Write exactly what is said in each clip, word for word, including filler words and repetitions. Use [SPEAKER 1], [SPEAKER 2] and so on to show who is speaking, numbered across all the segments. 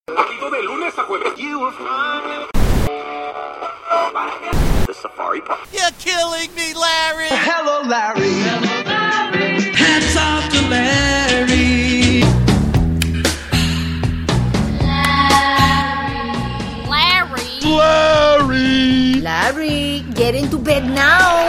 [SPEAKER 1] De lunes a jueves. You will find the safari park.
[SPEAKER 2] You're killing me, Larry.
[SPEAKER 1] Hello, Larry.
[SPEAKER 2] Hello, Larry. Hats off to Larry.
[SPEAKER 3] Larry.
[SPEAKER 4] Larry.
[SPEAKER 3] Larry, get into bed now.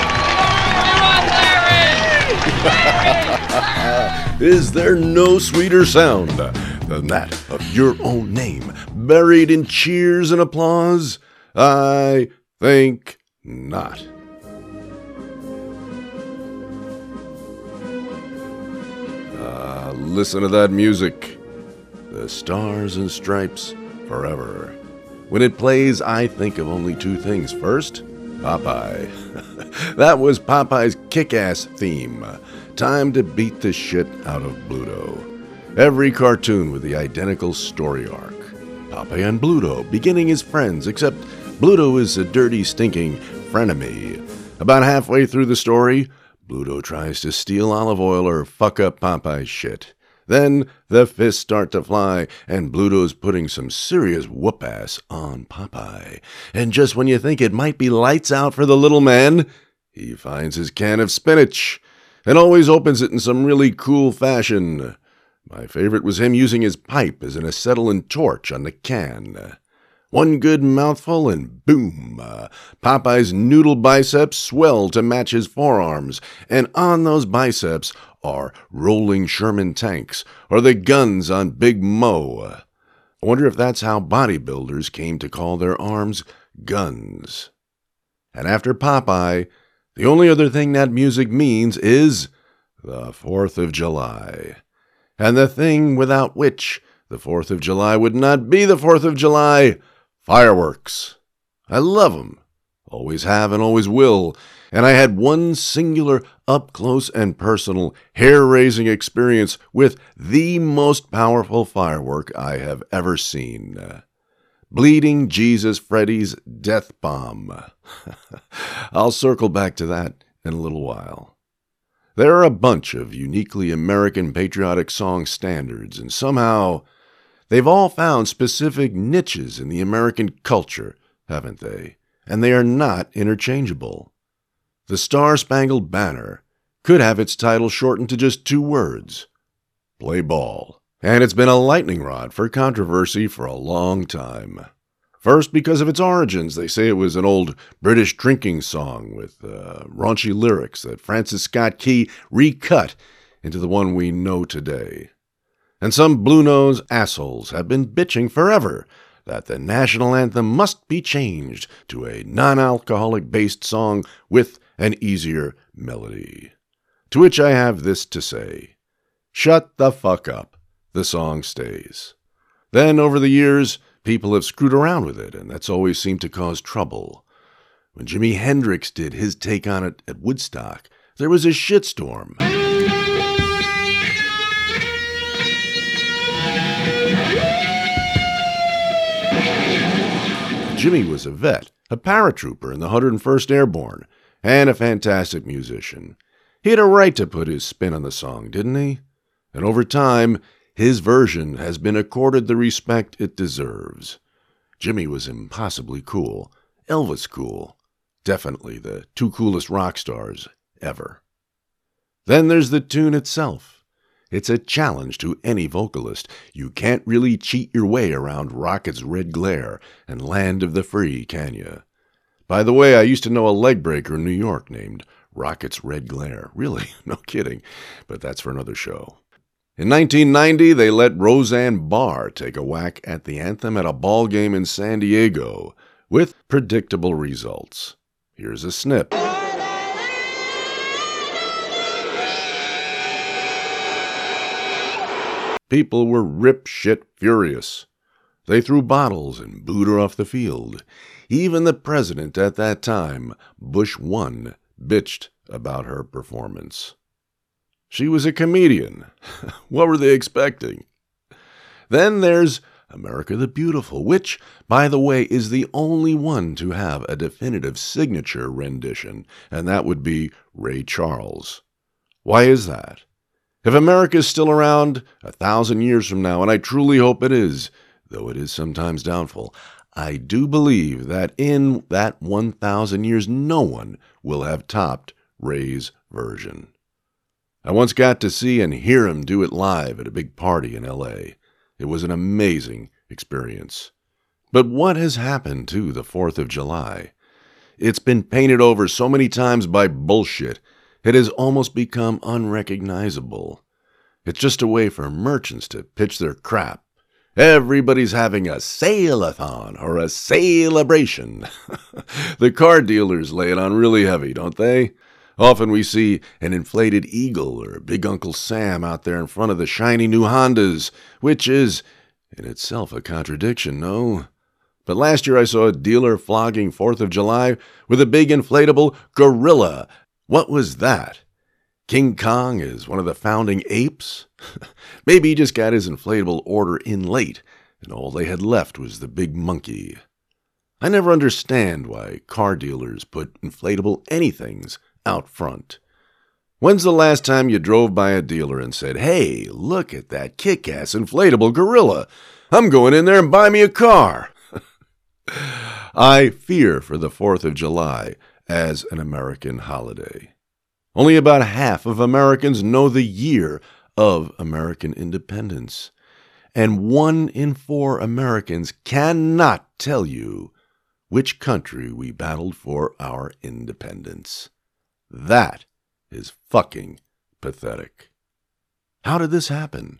[SPEAKER 4] Is there no sweeter sound than that of your own name, buried in cheers and applause? I think not. Ah, listen to that music. The Stars and Stripes Forever. When it plays, I think of only two things. First, Popeye. That was Popeye's kick-ass theme. Time to beat the shit out of Bluto. Every cartoon with the identical story arc. Popeye and Bluto beginning as friends, except Bluto is a dirty, stinking frenemy. About halfway through the story, Bluto tries to steal olive oil or fuck up Popeye's shit. Then the fists start to fly, and Bluto's putting some serious whoop-ass on Popeye. And just when you think it might be lights out for the little man, he finds his can of spinach, and always opens it in some really cool fashion. My favorite was him using his pipe as an acetylene torch on the can. One good mouthful and boom, uh, Popeye's noodle biceps swell to match his forearms, and on those biceps are rolling Sherman tanks, or the guns on Big Mo. I wonder if that's how bodybuilders came to call their arms guns. And after Popeye, the only other thing that music means is the fourth of July. And the thing without which the fourth of July would not be the fourth of July, fireworks. I love them. Always have and always will. And I had one singular, up-close and personal, hair-raising experience with the most powerful firework I have ever seen. Bleeding Jesus Freddy's Death Bomb. I'll circle back to that in a little while. There are a bunch of uniquely American patriotic song standards, and somehow they've all found specific niches in the American culture, haven't they? And they are not interchangeable. The Star-Spangled Banner could have its title shortened to just two words: play ball. And it's been a lightning rod for controversy for a long time. First, because of its origins. They say it was an old British drinking song with uh, raunchy lyrics that Francis Scott Key recut into the one we know today. And some blue-nosed assholes have been bitching forever that the national anthem must be changed to a non-alcoholic-based song with an easier melody. To which I have this to say: shut the fuck up. The song stays. Then, over the years, people have screwed around with it, and that's always seemed to cause trouble. When Jimi Hendrix did his take on it at Woodstock, there was a shitstorm. Jimmy was a vet, a paratrooper in the one hundred first Airborne, and a fantastic musician. He had a right to put his spin on the song, didn't he? And over time, his version has been accorded the respect it deserves. Jimmy was impossibly cool, Elvis cool, definitely the two coolest rock stars ever. Then there's the tune itself. It's a challenge to any vocalist. You can't really cheat your way around Rocket's Red Glare and Land of the Free, can you? By the way, I used to know a leg breaker in New York named Rocket's Red Glare. Really? No kidding. But that's for another show. In nineteen ninety, they let Roseanne Barr take a whack at the anthem at a ball game in San Diego, with predictable results. Here's a snip. People were rip-shit furious. They threw bottles and booed her off the field. Even the president at that time, Bush one, bitched about her performance. She was a comedian. What were they expecting? Then there's America the Beautiful, which, by the way, is the only one to have a definitive signature rendition, and that would be Ray Charles. Why is that? If America is still around a thousand years from now, and I truly hope it is, though it is sometimes doubtful, I do believe that in that one thousand years no one will have topped Ray's version. I once got to see and hear him do it live at a big party in L A. It was an amazing experience. But what has happened to the fourth of July? It's been painted over so many times by bullshit, it has almost become unrecognizable. It's just a way for merchants to pitch their crap. Everybody's having a sale-a-thon or a celebration. The car dealers lay it on really heavy, don't they? Often we see an inflated eagle or Big Uncle Sam out there in front of the shiny new Hondas, which is in itself a contradiction, no? But last year I saw a dealer flogging fourth of July with a big inflatable gorilla. What was that? King Kong is one of the founding apes? Maybe he just got his inflatable order in late, and all they had left was the big monkey. I never understand why car dealers put inflatable anythings out front. When's the last time you drove by a dealer and said, "Hey, look at that kick-ass inflatable gorilla. I'm going in there and buy me a car"? I fear for the fourth of July as an American holiday. Only about half of Americans know the year of American independence, and one in four Americans cannot tell you which country we battled for our independence. That is fucking pathetic. How did this happen?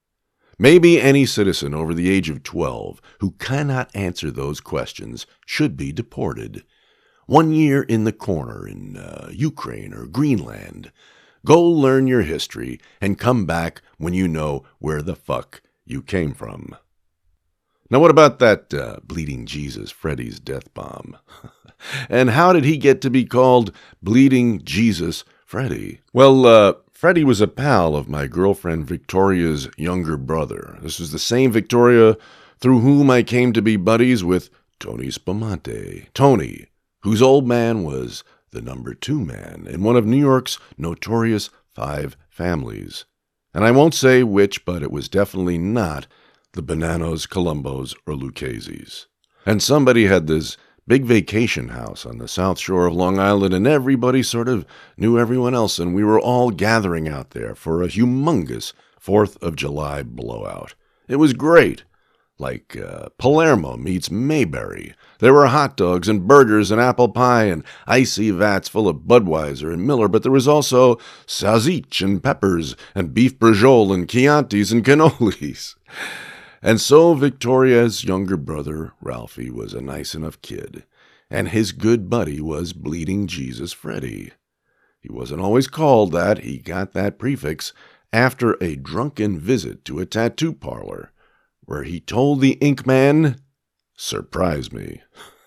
[SPEAKER 4] Maybe any citizen over the age of twelve who cannot answer those questions should be deported. One year in the corner in uh, Ukraine or Greenland. Go learn your history and come back when you know where the fuck you came from. Now what about that uh, Bleeding Jesus Freddy's death bomb? And how did he get to be called Bleeding Jesus Freddy? Well, uh, Freddy was a pal of my girlfriend Victoria's younger brother. This was the same Victoria through whom I came to be buddies with Tony Spumante. Tony, whose old man was the number two man in one of New York's notorious five families. And I won't say which, but it was definitely not the Bonanos, Columbos, or Lucchese's. And somebody had this big vacation house on the south shore of Long Island, and everybody sort of knew everyone else, and we were all gathering out there for a humongous fourth of July blowout. It was great. Like uh, Palermo meets Mayberry. There were hot dogs and burgers and apple pie and icy vats full of Budweiser and Miller, but there was also salsich and peppers and beef brajol and Chiantis and cannolis. And so Victoria's younger brother, Ralphie, was a nice enough kid, and his good buddy was Bleeding Jesus Freddy. He wasn't always called that. He got that prefix after a drunken visit to a tattoo parlor, where he told the ink man, "Surprise me."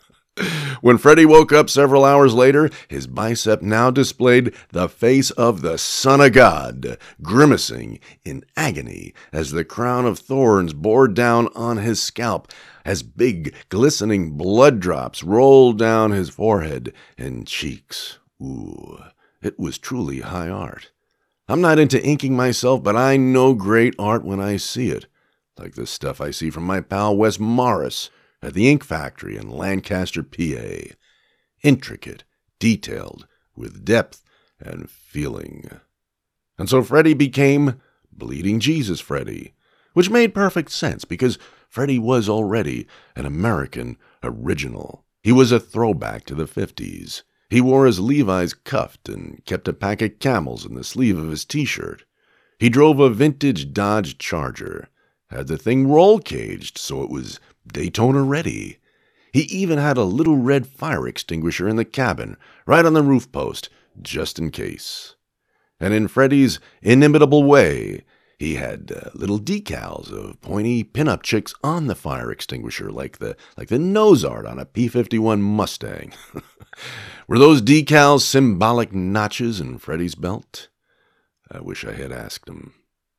[SPEAKER 4] When Freddy woke up several hours later, his bicep now displayed the face of the Son of God, grimacing in agony as the crown of thorns bore down on his scalp, as big, glistening blood drops rolled down his forehead and cheeks. Ooh, it was truly high art. I'm not into inking myself, but I know great art when I see it, like the stuff I see from my pal Wes Morris at the Ink Factory in Lancaster, P A. Intricate, detailed, with depth and feeling. And so Freddy became Bleeding Jesus Freddy, which made perfect sense because Freddy was already an American original. He was a throwback to the fifties. He wore his Levi's cuffed and kept a pack of Camels in the sleeve of his t-shirt. He drove a vintage Dodge Charger, had the thing roll caged so it was Daytona ready. He even had a little red fire extinguisher in the cabin, right on the roof post, just in case. And in Freddy's inimitable way, he had uh, little decals of pointy pinup chicks on the fire extinguisher, like the like the nose art on a P fifty-one Mustang. Were those decals symbolic notches in Freddy's belt? I wish I had asked him.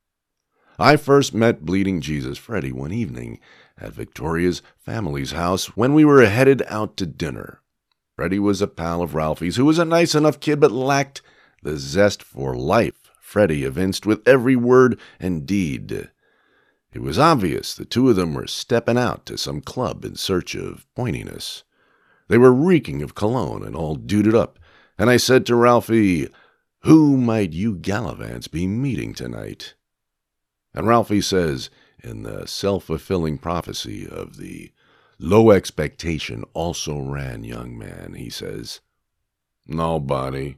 [SPEAKER 4] I first met Bleeding Jesus Freddy one evening at Victoria's family's house when we were headed out to dinner. Freddy was a pal of Ralphie's who was a nice enough kid but lacked the zest for life Freddy evinced with every word and deed. It was obvious the two of them were stepping out to some club in search of pointiness. They were reeking of cologne and all duded up, and I said to Ralphie, "Who might you gallivants be meeting tonight?" And Ralphie says, in the self-fulfilling prophecy of the low expectation also ran young man, he says, "Nobody."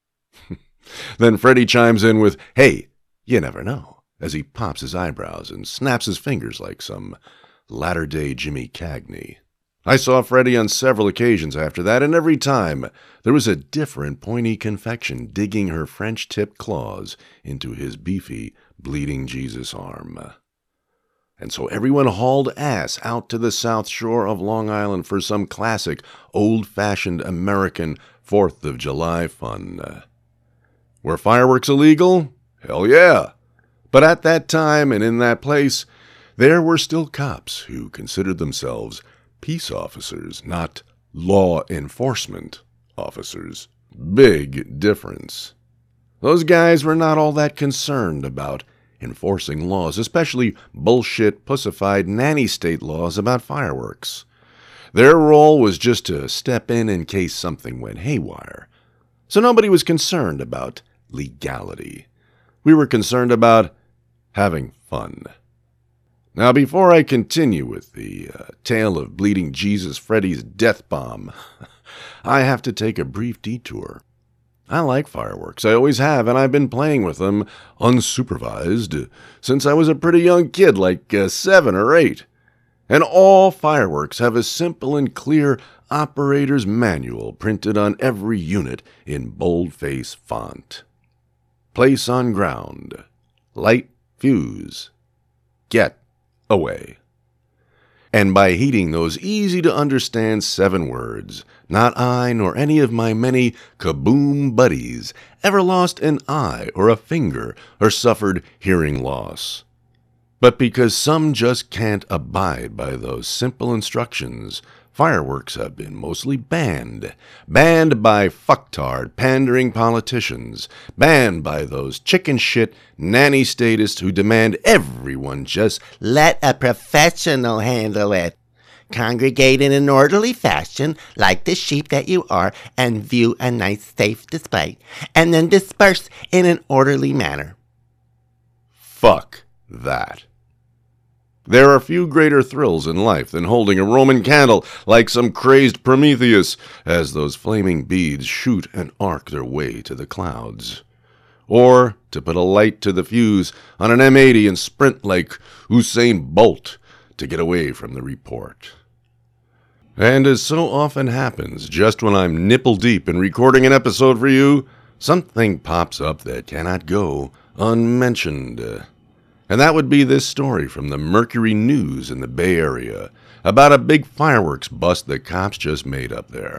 [SPEAKER 4] Then Freddie chimes in with, "Hey, you never know," as he pops his eyebrows and snaps his fingers like some latter-day Jimmy Cagney. I saw Freddie on several occasions after that, and every time there was a different pointy confection digging her French-tipped claws into his beefy, bleeding Jesus arm. And so everyone hauled ass out to the south shore of Long Island for some classic, old-fashioned American Fourth of July fun. Were fireworks illegal? Hell yeah! But at that time and in that place, there were still cops who considered themselves peace officers, not law enforcement officers. Big difference. Those guys were not all that concerned about enforcing laws, especially bullshit, pussified nanny state laws about fireworks. Their role was just to step in in case something went haywire. So nobody was concerned about legality. We were concerned about having fun. Now, before I continue with the uh, tale of Bleeding Jesus Freddy's death bomb, I have to take a brief detour. I like fireworks. I always have, and I've been playing with them unsupervised since I was a pretty young kid, like uh, seven or eight. And all fireworks have a simple and clear operator's manual printed on every unit in boldface font. Place on ground. Light fuse. Get away. And by heeding those easy-to-understand seven words, not I nor any of my many kaboom buddies ever lost an eye or a finger or suffered hearing loss. But because some just can't abide by those simple instructions, fireworks have been mostly banned. Banned by fucktard, pandering politicians. Banned by those chicken shit nanny statists who demand everyone just
[SPEAKER 5] let a professional handle it. Congregate in an orderly fashion, like the sheep that you are, and view a nice, safe display, and then disperse in an orderly manner.
[SPEAKER 4] Fuck that. There are few greater thrills in life than holding a Roman candle like some crazed Prometheus as those flaming beads shoot and arc their way to the clouds. Or to put a light to the fuse on an M eighty and sprint like Usain Bolt to get away from the report. And as so often happens, just when I'm nipple-deep in recording an episode for you, something pops up that cannot go unmentioned. And that would be this story from the Mercury News in the Bay Area about a big fireworks bust the cops just made up there.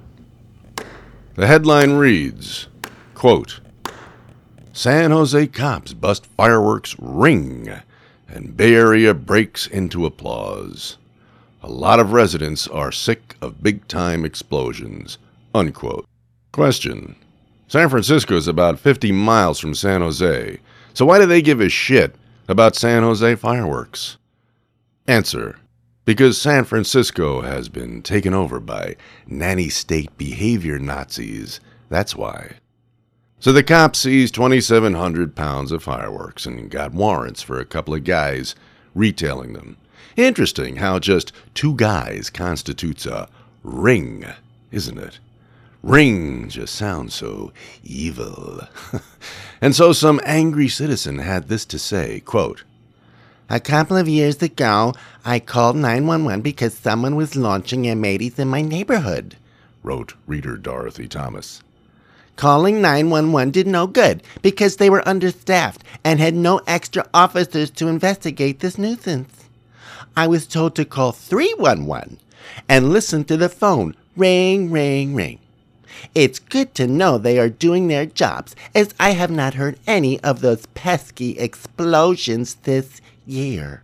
[SPEAKER 4] The headline reads, quote, "San Jose cops bust fireworks ring, and Bay Area breaks into applause. A lot of residents are sick of big-time explosions." Unquote. Question. San Francisco is about fifty miles from San Jose, so why do they give a shit about San Jose fireworks? Answer. Because San Francisco has been taken over by nanny state behavior Nazis. That's why. So the cops seized twenty-seven hundred pounds of fireworks and got warrants for a couple of guys retailing them. Interesting how just two guys constitutes a ring, isn't it? Ring just sounds so evil. And so some angry citizen had this to say, quote,
[SPEAKER 5] "A couple of years ago, I called nine one one because someone was launching M eighties in my neighborhood,"
[SPEAKER 4] wrote reader Dorothy Thomas.
[SPEAKER 5] "Calling nine one one did no good because they were understaffed and had no extra officers to investigate this nuisance. I was told to call three one one and listen to the phone ring, ring, ring. It's good to know they are doing their jobs, as I have not heard any of those pesky explosions this year."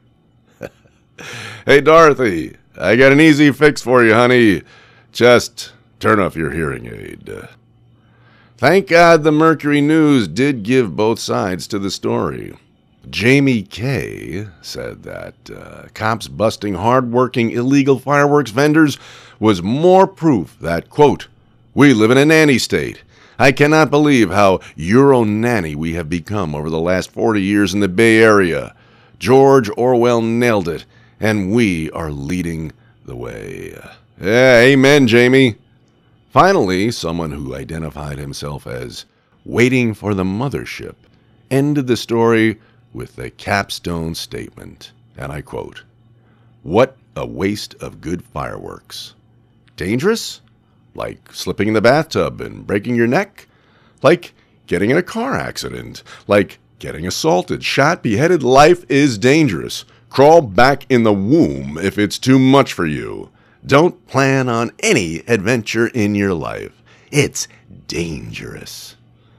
[SPEAKER 4] Hey, Dorothy, I got an easy fix for you, honey. Just turn off your hearing aid. Thank God the Mercury News did give both sides to the story. Jamie Kay said that uh, cops busting hard-working illegal fireworks vendors was more proof that, quote, we live in a nanny state. I cannot believe how Euro-nanny we have become over the last forty years in the Bay Area. George Orwell nailed it, and we are leading the way. Yeah, amen, Jamie. Finally, someone who identified himself as waiting for the mothership ended the story with the capstone statement, and I quote, what a waste of good fireworks. Dangerous? Like slipping in the bathtub and breaking your neck? Like getting in a car accident? Like getting assaulted, shot, beheaded? Life is dangerous. Crawl back in the womb if it's too much for you. Don't plan on any adventure in your life. It's dangerous.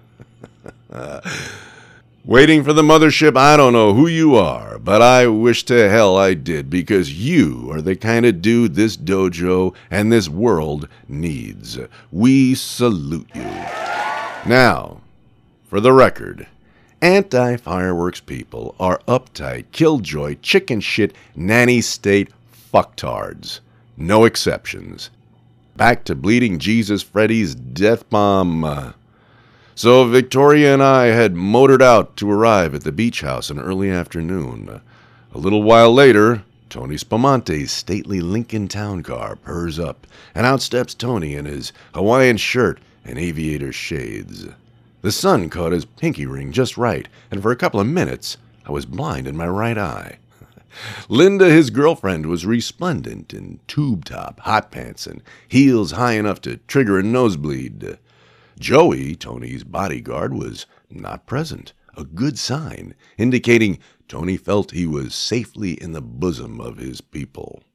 [SPEAKER 4] Waiting for the mothership, I don't know who you are, but I wish to hell I did, because you are the kind of dude this dojo and this world needs. We salute you. Now, for the record, anti-fireworks people are uptight, killjoy, chicken shit, nanny state fucktards. No exceptions. Back to Bleeding Jesus Freddy's death bomb. Uh, So Victoria and I had motored out to arrive at the beach house in early afternoon. A little while later, Tony Spamante's stately Lincoln town car purrs up, and out steps Tony in his Hawaiian shirt and aviator shades. The sun caught his pinky ring just right, and for a couple of minutes, I was blind in my right eye. Linda, his girlfriend, was resplendent in tube-top hot pants and heels high enough to trigger a nosebleed. Joey, Tony's bodyguard, was not present, a good sign, indicating Tony felt he was safely in the bosom of his people.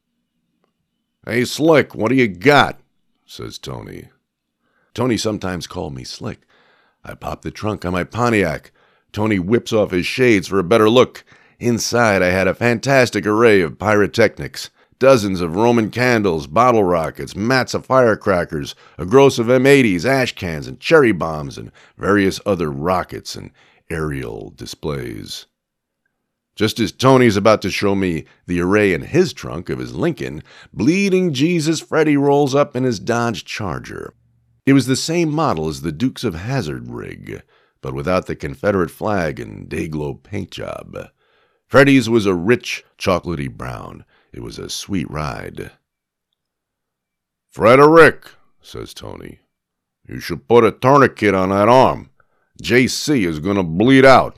[SPEAKER 4] Hey, Slick, what do you got? Says Tony. Tony sometimes called me Slick. I pop the trunk on my Pontiac. Tony whips off his shades for a better look. Inside I had a fantastic array of pyrotechnics. Dozens of Roman candles, bottle rockets, mats of firecrackers, a gross of M eighties, ash cans, and cherry bombs, and various other rockets and aerial displays. Just as Tony's about to show me the array in his trunk of his Lincoln, Bleeding Jesus Freddy rolls up in his Dodge Charger. It was the same model as the Dukes of Hazzard rig, but without the Confederate flag and day-glow paint job. Freddy's was a rich, chocolatey brown. It was a sweet ride. Frederick, says Tony, you should put a tourniquet on that arm. J C is going to bleed out.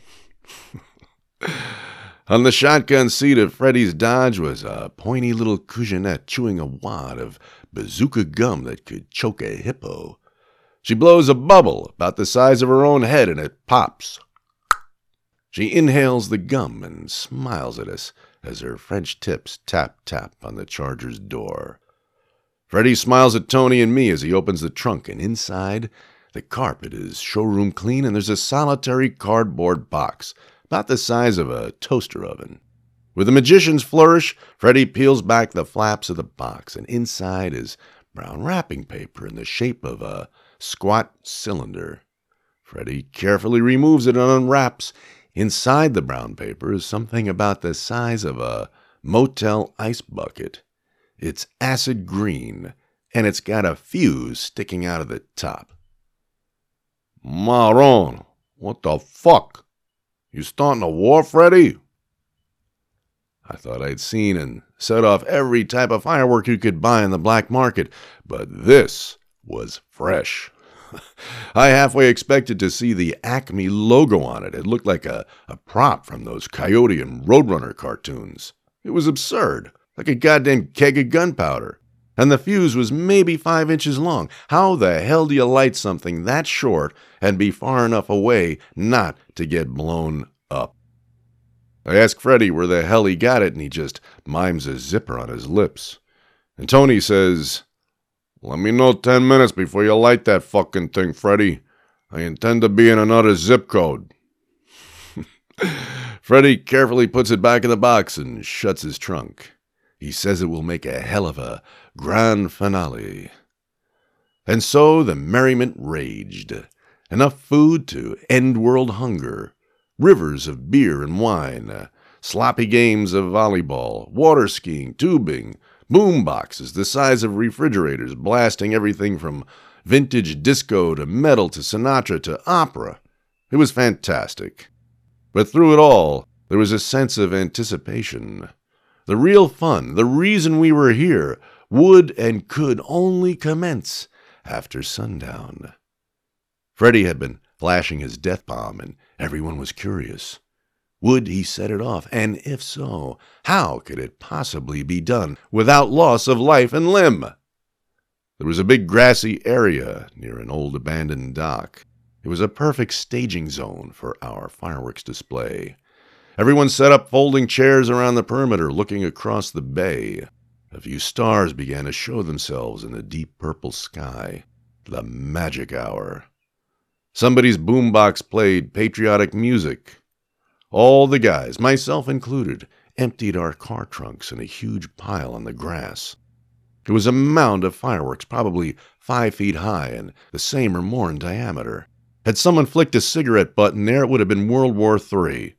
[SPEAKER 4] On the shotgun seat of Freddy's Dodge was a pointy little cousinette chewing a wad of bazooka gum that could choke a hippo. She blows a bubble about the size of her own head and it pops. She inhales the gum and smiles at us as her French tips tap-tap on the Charger's door. Freddy smiles at Tony and me as he opens the trunk, and inside, the carpet is showroom clean and there's a solitary cardboard box, about the size of a toaster oven. With a magician's flourish, Freddy peels back the flaps of the box, and inside is brown wrapping paper in the shape of a squat cylinder. Freddy carefully removes it and unwraps. Inside the brown paper is something about the size of a motel ice bucket. It's acid green, and it's got a fuse sticking out of the top. Maron, what the fuck? You starting a war, Freddy? I thought I'd seen and set off every type of firework you could buy in the black market, but this was fresh. I halfway expected to see the Acme logo on it. It looked like a, a prop from those Coyote and Roadrunner cartoons. It was absurd, like a goddamn keg of gunpowder. And the fuse was maybe five inches long. How the hell do you light something that short and be far enough away not to get blown up? I asked Freddy where the hell he got it, and he just mimes a zipper on his lips. And Tony says, let me know ten minutes before you light that fucking thing, Freddy. I intend to be in another zip code. Freddy carefully puts it back in the box and shuts his trunk. He says it will make a hell of a grand finale. And so the merriment raged. Enough food to end world hunger. rivers of beer and wine, uh, sloppy games of volleyball, water skiing, tubing, boom boxes the size of refrigerators blasting everything from vintage disco to metal to Sinatra to opera. It was fantastic. But through it all, there was a sense of anticipation. The real fun, the reason we were here, would and could only commence after sundown. Freddie had been flashing his death bomb, and everyone was curious. Would he set it off? And if so, how could it possibly be done without loss of life and limb? There was a big grassy area near an old abandoned dock. It was a perfect staging zone for our fireworks display. Everyone set up folding chairs around the perimeter, looking across the bay. A few stars began to show themselves in the deep purple sky. The magic hour. Somebody's boombox played patriotic music. All the guys, myself included, emptied our car trunks in a huge pile on the grass. It was a mound of fireworks, probably five feet high and the same or more in diameter. Had someone flicked a cigarette button there, it would have been World War Three.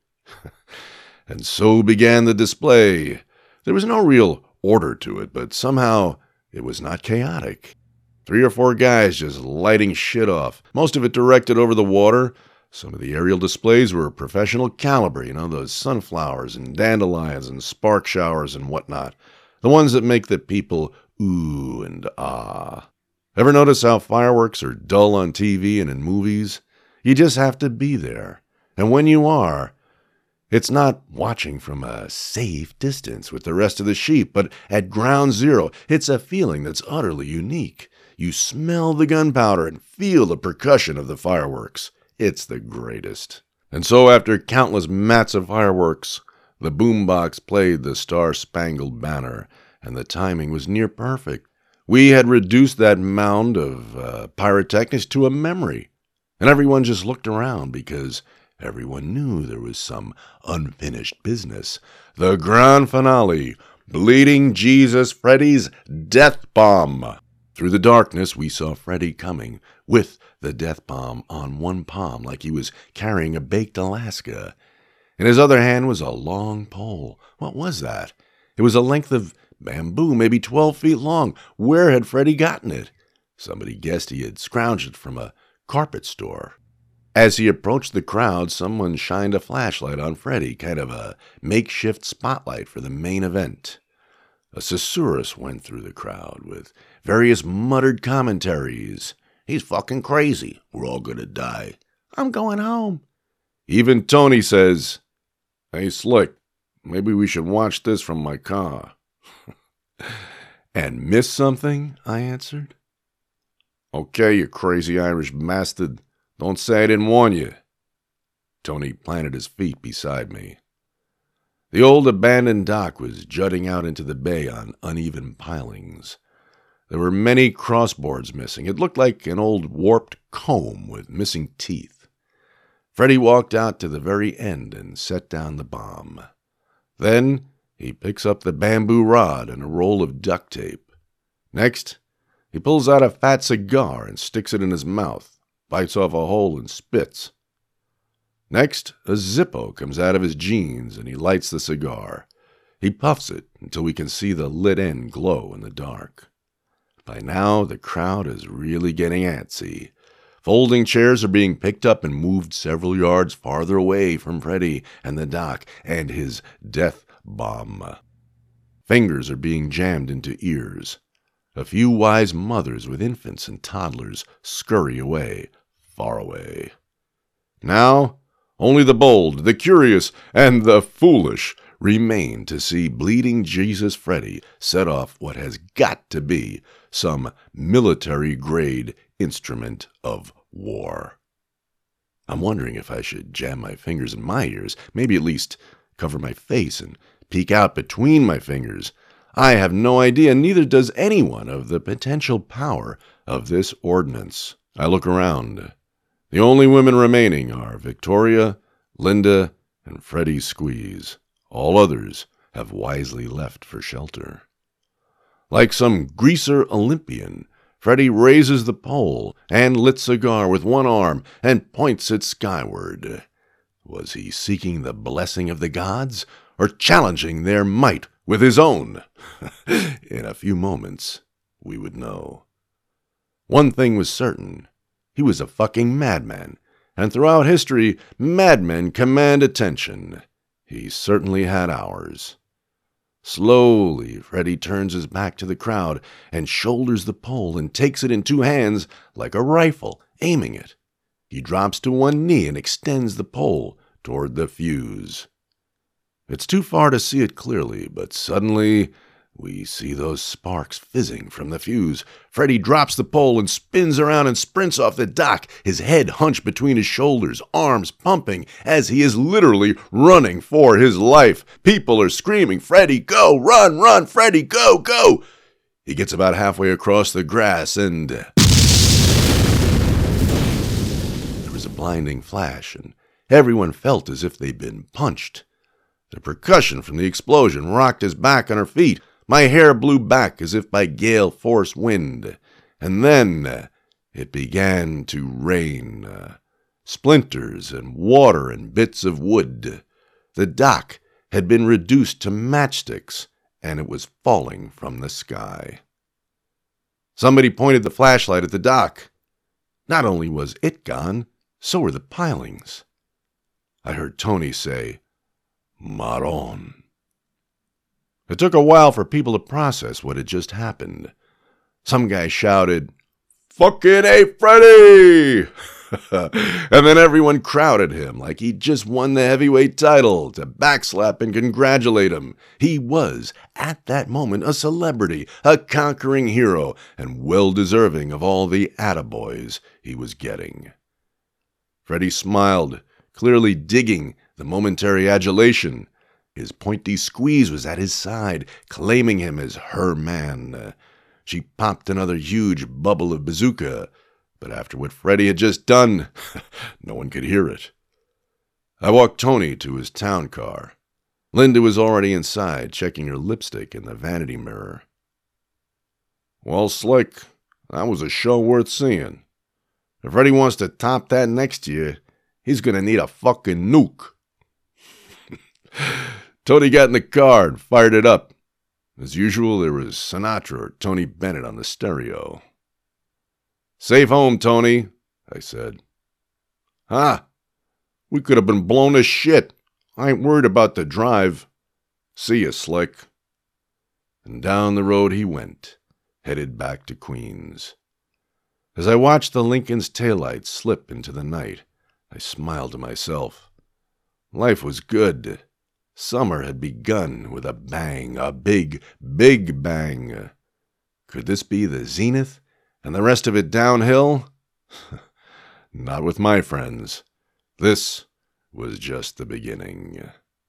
[SPEAKER 4] And so began the display. There was no real order to it, but somehow it was not chaotic. Three or four guys just lighting shit off, most of it directed over the water. Some of the aerial displays were professional caliber, you know, those sunflowers and dandelions and spark showers and whatnot. The ones that make the people ooh and ah. Ever notice how fireworks are dull on T V and in movies? You just have to be there. And when you are, it's not watching from a safe distance with the rest of the sheep, but at ground zero. It's a feeling that's utterly unique. You smell the gunpowder and feel the percussion of the fireworks. It's the greatest. And so after countless mats of fireworks, the boombox played the Star-Spangled Banner, and the timing was near perfect. We had reduced that mound of uh, pyrotechnics to a memory, and everyone just looked around because everyone knew there was some unfinished business. The grand finale, Bleeding Jesus Freddy's Death Bomb. Through the darkness, we saw Freddy coming with the death bomb on one palm like he was carrying a baked Alaska. In his other hand was a long pole. What was that? It was a length of bamboo, maybe twelve feet long. Where had Freddy gotten it? Somebody guessed he had scrounged it from a carpet store. As he approached the crowd, someone shined a flashlight on Freddy, kind of a makeshift spotlight for the main event. A susurrus went through the crowd with various muttered commentaries. He's fucking crazy. We're all gonna die. I'm going home. Even Tony says, "Hey, Slick, maybe we should watch this from my car." And miss something? I answered. Okay, you crazy Irish bastard. Don't say I didn't warn you. Tony planted his feet beside me. The old abandoned dock was jutting out into the bay on uneven pilings. There were many crossboards missing. It looked like an old warped comb with missing teeth. Freddy walked out to the very end and set down the bomb. Then he picks up the bamboo rod and a roll of duct tape. Next, he pulls out a fat cigar and sticks it in his mouth, bites off a hole and spits. Next, a Zippo comes out of his jeans and he lights the cigar. He puffs it until we can see the lit end glow in the dark. By now, the crowd is really getting antsy. Folding chairs are being picked up and moved several yards farther away from Freddy and the dock and his death bomb. Fingers are being jammed into ears. A few wise mothers with infants and toddlers scurry away, far away. Now, only the bold, the curious, and the foolish remain to see Bleeding Jesus Freddy set off what has got to be some military-grade instrument of war. I'm wondering if I should jam my fingers in my ears, maybe at least cover my face and peek out between my fingers. I have no idea, neither does anyone, of the potential power of this ordnance. I look around. The only women remaining are Victoria, Linda, and Freddy Squeeze. All others have wisely left for shelter. Like some greaser Olympian, Freddy raises the pole and lit cigar with one arm and points it skyward. Was he seeking the blessing of the gods, or challenging their might with his own? In a few moments, we would know. One thing was certain. He was a fucking madman, and throughout history, madmen command attention. He certainly had ours. Slowly, Freddy turns his back to the crowd and shoulders the pole and takes it in two hands like a rifle, aiming it. He drops to one knee and extends the pole toward the fuse. It's too far to see it clearly, but suddenly we see those sparks fizzing from the fuse. Freddy drops the pole and spins around and sprints off the dock, his head hunched between his shoulders, arms pumping, as he is literally running for his life. People are screaming, "Freddy, go! Run, run! Freddy, go, go!" He gets about halfway across the grass and... there was a blinding flash, and everyone felt as if they'd been punched. The percussion from the explosion rocked us back on our feet. My hair blew back as if by gale force wind. And then uh, it began to rain. Uh, splinters and water and bits of wood. The dock had been reduced to matchsticks, and it was falling from the sky. Somebody pointed the flashlight at the dock. Not only was it gone, so were the pilings. I heard Tony say, "Maron." It took a while for people to process what had just happened. Some guy shouted, "Fucking A, Freddy!" And then everyone crowded him like he'd just won the heavyweight title to backslap and congratulate him. He was, at that moment, a celebrity, a conquering hero, and well-deserving of all the attaboys he was getting. Freddy smiled, clearly digging the momentary adulation. His pointy squeeze was at his side, claiming him as her man. She popped another huge bubble of bazooka, but after what Freddy had just done, no one could hear it. I walked Tony to his town car. Linda was already inside, checking her lipstick in the vanity mirror. "Well, Slick, that was a show worth seeing. If Freddy wants to top that next year, he's gonna need a fucking nuke." Tony got in the car and fired it up. As usual, there was Sinatra or Tony Bennett on the stereo. "Safe home, Tony," I said. "Huh? We could have been blown to shit. I ain't worried about the drive. See ya, Slick." And down the road he went, headed back to Queens. As I watched the Lincoln's taillights slip into the night, I smiled to myself. Life was good. Summer had begun with a bang, a big, big bang. Could this be the zenith, and the rest of it downhill? Not with my friends. This was just the beginning.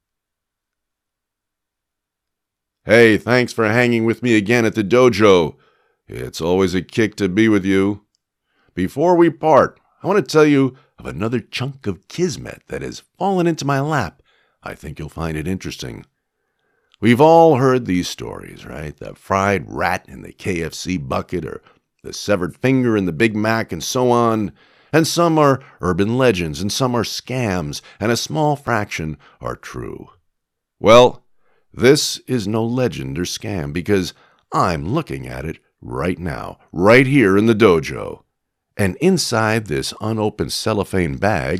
[SPEAKER 4] Hey, thanks for hanging with me again at the dojo. It's always a kick to be with you. Before we part, I want to tell you of another chunk of kismet that has fallen into my lap. I think you'll find it interesting. We've all heard these stories, right? The fried rat in the K F C bucket, or the severed finger in the Big Mac, and so on. And some are urban legends, and some are scams, and a small fraction are true. Well, this is no legend or scam, because I'm looking at it right now, right here in the dojo. And inside this unopened cellophane bag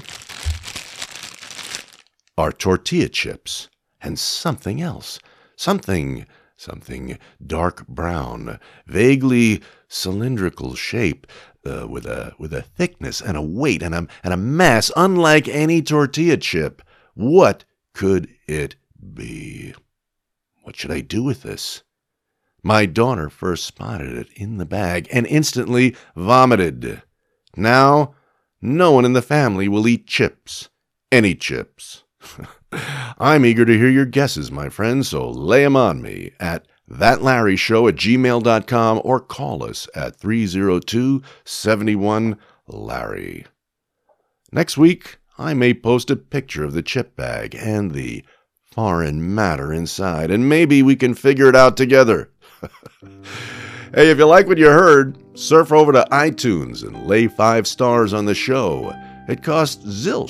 [SPEAKER 4] are tortilla chips and something else. Something, something dark brown, vaguely cylindrical shape, uh, with a with a thickness and a weight and a, and a mass unlike any tortilla chip. What could it be? What should I do with this? My daughter first spotted it in the bag and instantly vomited. Now, no one in the family will eat chips. Any chips. I'm eager to hear your guesses, my friends, so lay 'em on me at thatlarryshow at gmail dot com or call us at three oh two, seven one, Larry. Next week, I may post a picture of the chip bag and the foreign matter inside, and maybe we can figure it out together. Hey, if you like what you heard, surf over to iTunes and lay five stars on the show. It costs zilch,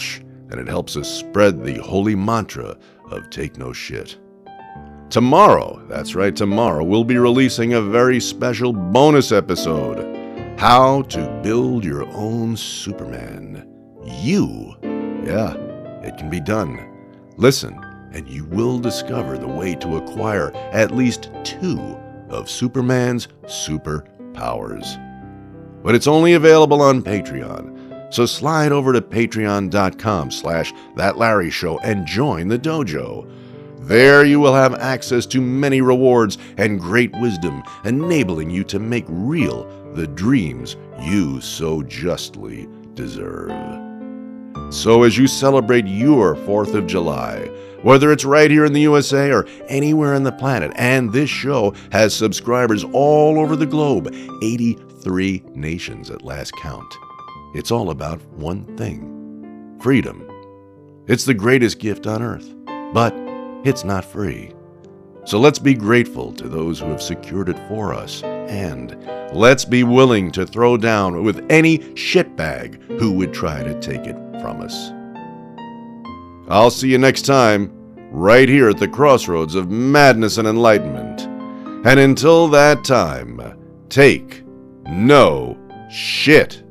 [SPEAKER 4] and it helps us spread the holy mantra of take no shit. Tomorrow, that's right, tomorrow, we'll be releasing a very special bonus episode. How to build your own Superman. You. Yeah, it can be done. Listen, and you will discover the way to acquire at least two of Superman's superpowers. But it's only available on Patreon, so slide over to patreon.com slash That Larry Show and join the dojo. There you will have access to many rewards and great wisdom, enabling you to make real the dreams you so justly deserve. So as you celebrate your fourth of July, whether it's right here in the U S A or anywhere on the planet, and this show has subscribers all over the globe, eighty-three nations at last count, it's all about one thing: freedom. It's the greatest gift on earth, but it's not free. So let's be grateful to those who have secured it for us, and let's be willing to throw down with any shitbag who would try to take it from us. I'll see you next time, right here at the crossroads of madness and enlightenment. And until that time, take no shit.